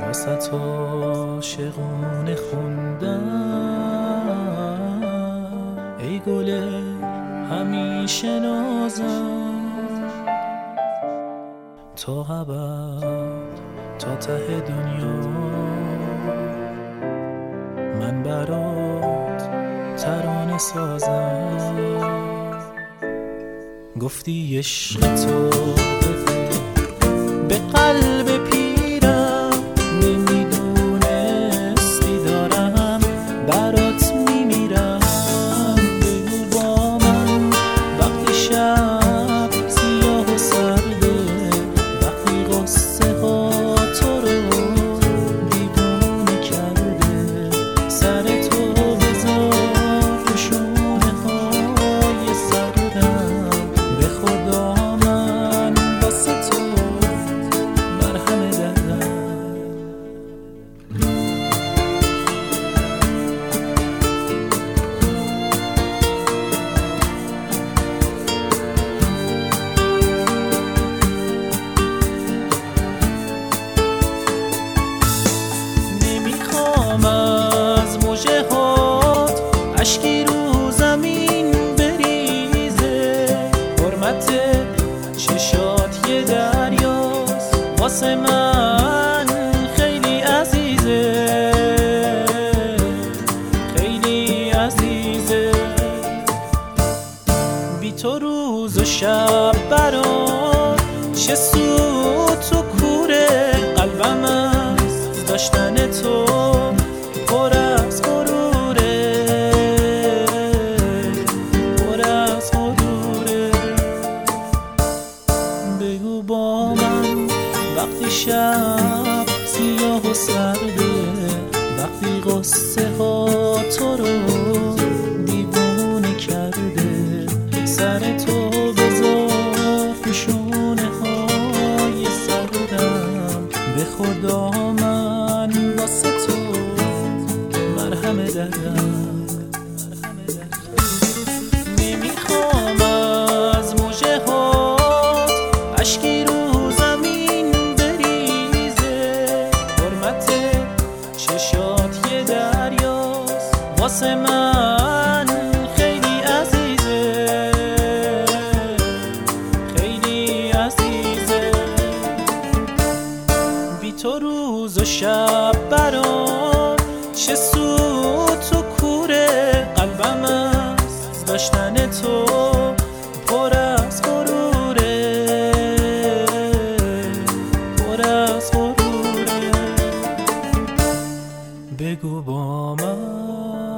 واسه عاشقونه خوندم، ای گل همیشه نازم، تا ابد تا ته دنیا من برات ترانه سازم. گفتی عشق تو بده به قلب پیرم، نمیدونستی دارم برات میمیرم. بگو با من وقتی شب سیاه و سرده، وقتی قصه ها تو رو دیوونه کرده، سر تو بذار رو شونه های سردم. به خدا من واسه تو مرهم دردم. نمیخوام از مژه هات اشکی رو زمین بریزه، حرمت چشات یه دریاست واسه من خیلی عزیزه، خیلی عزیزه. بی تو روز و شب برام چه سود تو کوره، قلبم از داشتن تو پر از غروره، پر از غروره. بگو با من وقتی شب سیاه و سرده، وقتی قصه ها تو رو دیوونه کرده، سر تو بذار رو شونه های سردم. به خدا من واسه تو مرهم دردم. نمیخوام از مژه هات اشکی رو زمین بریزه، حرمت چشات یه دریاست واسه من خیلی عزیزه، خیلی عزیزه. بی تو روز و شب برام چه سود تو کوره، قلبم از داشتن تو پر از غروره، پر از غروره. بگو با من